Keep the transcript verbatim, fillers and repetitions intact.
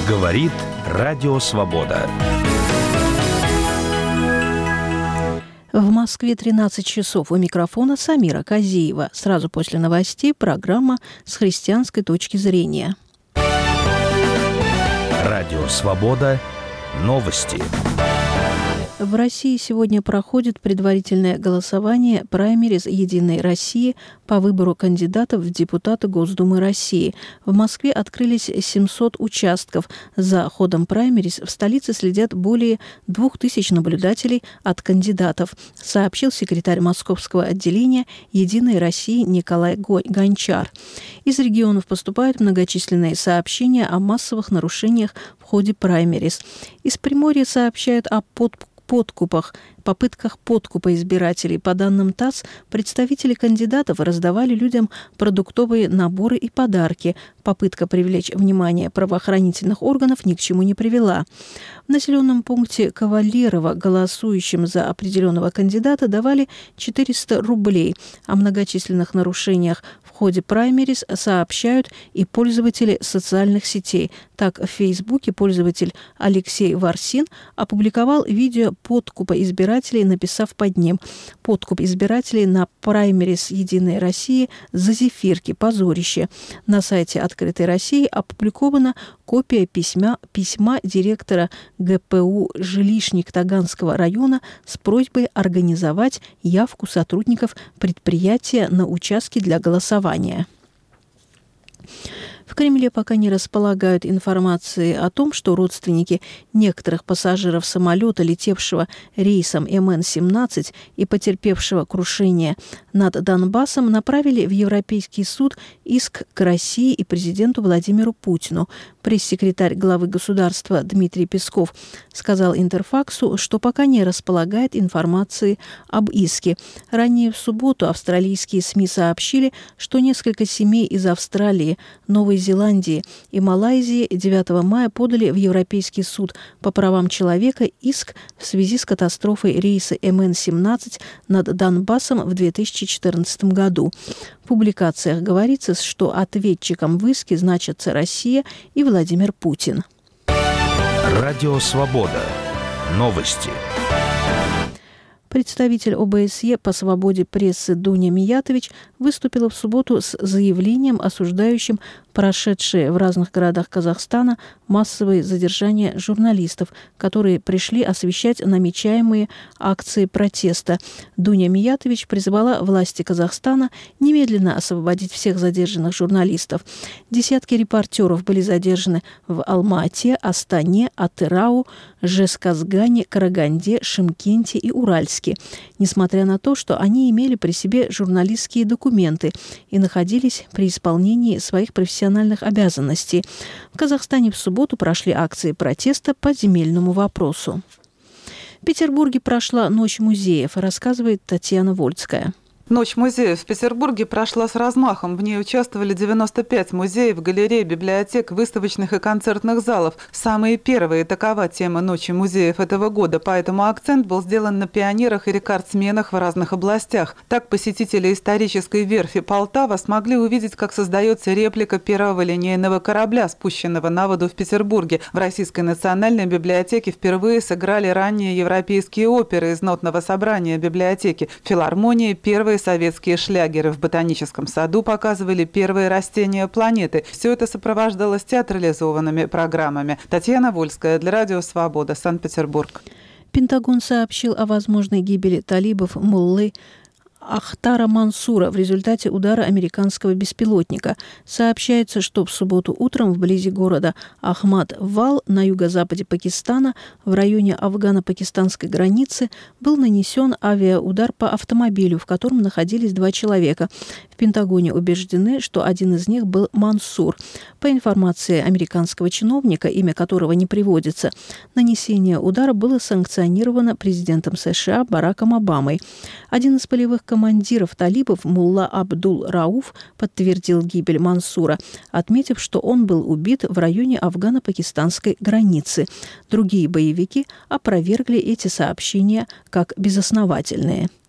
Говорит Радио Свобода. В Москве тринадцать часов. У микрофона Самира Казиева. Сразу после новостей программа «С христианской точки зрения». Радио Свобода. Новости. В России сегодня проходит предварительное голосование праймериз «Единой России» по выбору кандидатов в депутаты Госдумы России. В Москве открылись семьсот участков. За ходом праймериз в столице следят более двух тысяч наблюдателей от кандидатов, сообщил секретарь московского отделения «Единой России» Николай Гончар. Из регионов поступают многочисленные сообщения о массовых нарушениях в ходе праймериз. Из Приморья сообщают о подкупе подкупах, попытках подкупа избирателей. По данным ТАСС, представители кандидатов раздавали людям продуктовые наборы и подарки. Попытка привлечь внимание правоохранительных органов ни к чему не привела. В населенном пункте Кавалерово голосующим за определенного кандидата давали четыреста рублей. О многочисленных нарушениях в ходе праймериз сообщают и пользователи социальных сетей. Так, в Фейсбуке пользователь Алексей Варсин опубликовал видео подкупа избирателей, написав под ним: «Подкуп избирателей на праймериз «Единой России» за зефирки. Позорище». На сайте «Открытой России» опубликована копия письма, письма директора ГПУ «Жилищник» Таганского района с просьбой организовать явку сотрудников предприятия на участке для голосования. В Кремле пока не располагают информацией о том, что родственники некоторых пассажиров самолета, летевшего рейсом эм эн семнадцать и потерпевшего крушение над Донбассом, направили в Европейский суд иск к России и президенту Владимиру Путину. Пресс-секретарь главы государства Дмитрий Песков сказал Интерфаксу, что пока не располагает информацией об иске. Ранее в субботу австралийские СМИ сообщили, что несколько семей из Австралии, Новой Зеландии и Малайзии девятого мая подали в Европейский суд по правам человека иск в связи с катастрофой рейса эм эн семнадцать над Донбассом в две тысячи четырнадцатом году. В публикациях говорится, что ответчиком в иске значатся Россия и Владимир Путин. Радио Свобода. Новости. Представитель о бэ эс е по свободе прессы Дуня Миятович выступила в субботу с заявлением, осуждающим прошедшие в разных городах Казахстана массовые задержания журналистов, которые пришли освещать намечаемые акции протеста. Дуня Миятович призвала власти Казахстана немедленно освободить всех задержанных журналистов. Десятки репортеров были задержаны в Алма-Ате, Астане, Атырау, Жезказгане, Караганде, Шымкенте и Уральске, несмотря на то, что они имели при себе журналистские документы и находились при исполнении своих профессиональных обязанностей. В Казахстане в субботу прошли акции протеста по земельному вопросу. В Петербурге прошла Ночь музеев, рассказывает Татьяна Вольская. Ночь музеев в Петербурге прошла с размахом. В ней участвовали девяносто пять музеев, галерей, библиотек, выставочных и концертных залов. Самые первые такова тема Ночи музеев этого года, поэтому акцент был сделан на пионерах и рекордсменах в разных областях. Так посетители исторической верфи Полтава смогли увидеть, как создается реплика первого линейного корабля, спущенного на воду в Петербурге. В Российской национальной библиотеке впервые сыграли ранние европейские оперы из нотного собрания библиотеки. В филармонии первые советские шлягеры, в ботаническом саду показывали первые растения планеты. Все это сопровождалось театрализованными программами. Татьяна Вольская для Радио Свобода, Санкт-Петербург. Пентагон сообщил о возможной гибели талибов Муллы Ахтара Мансура в результате удара американского беспилотника. Сообщается, что в субботу утром вблизи города Ахмад-Вал на юго-западе Пакистана в районе афгано-пакистанской границы был нанесен авиаудар по автомобилю, в котором находились два человека. В Пентагоне убеждены, что один из них был Мансур. По информации американского чиновника, имя которого не приводится, нанесение удара было санкционировано президентом США Бараком Обамой. Один из полевых командиров талибов Мулла Абдул-Рауф подтвердил гибель Мансура, отметив, что он был убит в районе афгано-пакистанской границы. Другие боевики опровергли эти сообщения как безосновательные.